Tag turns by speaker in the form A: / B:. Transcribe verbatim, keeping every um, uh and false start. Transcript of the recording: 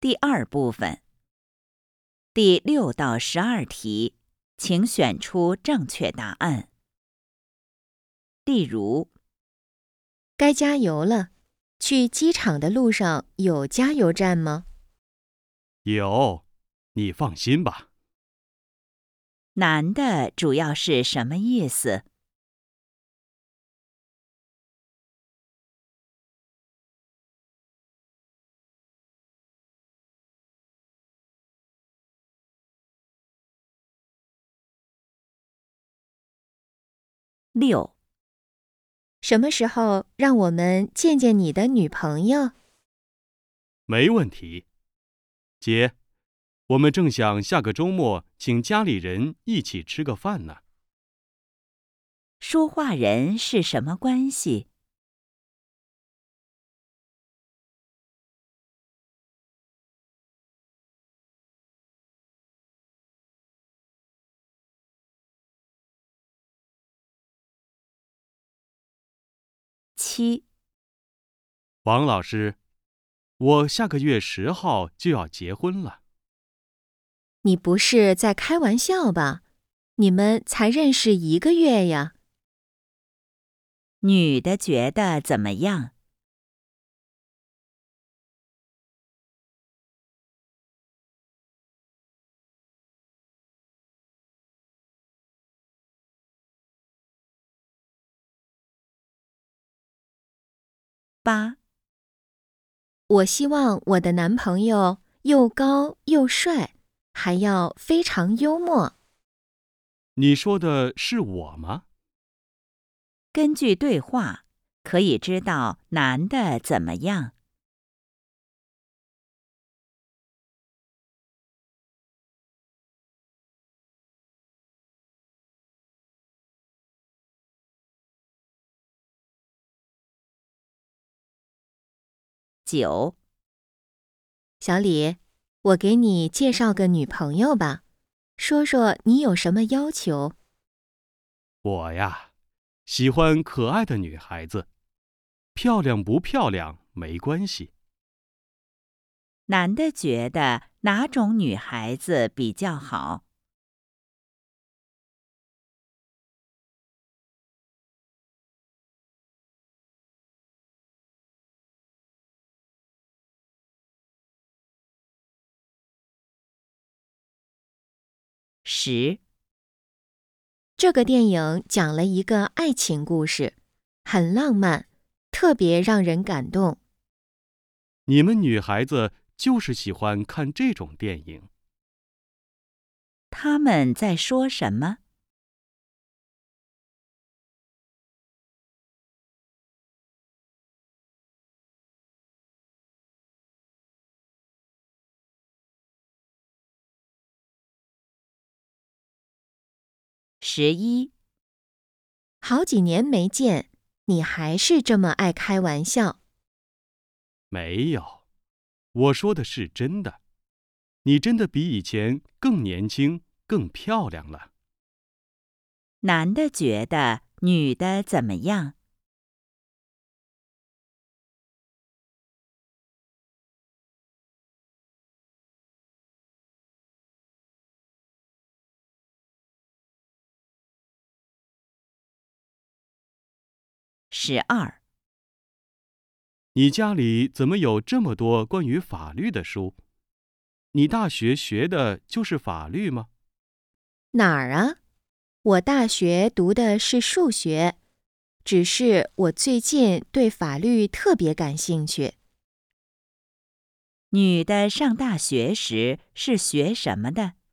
A: 第二部分，第六到十二题，请选出正确答案。例如，
B: 该加油了。去机场的路上有加油站吗？
C: 有，你放心吧。
A: 男的主要是什么意思？六，
B: 什么时候让我们见见你的女朋友？
C: 没问题。姐，我们正想下个周末请家里人一起吃个饭呢。
A: 说话人是什么关系？七，
C: 王老师，我下个月十号就要结婚了。
B: 你不是在开玩笑吧？你们才认识一个月呀。
A: 女的觉得怎么样？八，
B: 我希望我的男朋友又高又帅，还要非常幽默。
C: 你说的是我吗？
A: 根据对话，可以知道男的怎么样。九，
B: 小李，我给你介绍个女朋友吧，说说你有什么要求。
C: 我呀，喜欢可爱的女孩子，漂亮不漂亮没关系。
A: 男的觉得哪种女孩子比较好？十，
B: 这个电影讲了一个爱情故事，很浪漫，特别让人感动。
C: 你们女孩子就是喜欢看这种电影。
A: 他们在说什么？十一，
B: 好几年没见，你还是这么爱开玩笑。
C: 没有，我说的是真的。你真的比以前更年轻、更漂亮了。
A: 男的觉得女的怎么样？十二，
C: 你家里怎么有这么多关于法律的书？你大学学的就是法律吗？
B: 哪儿啊？我大学读的是数学，只是我最近对法律特别感兴趣。
A: 女的上大学时是学什么的？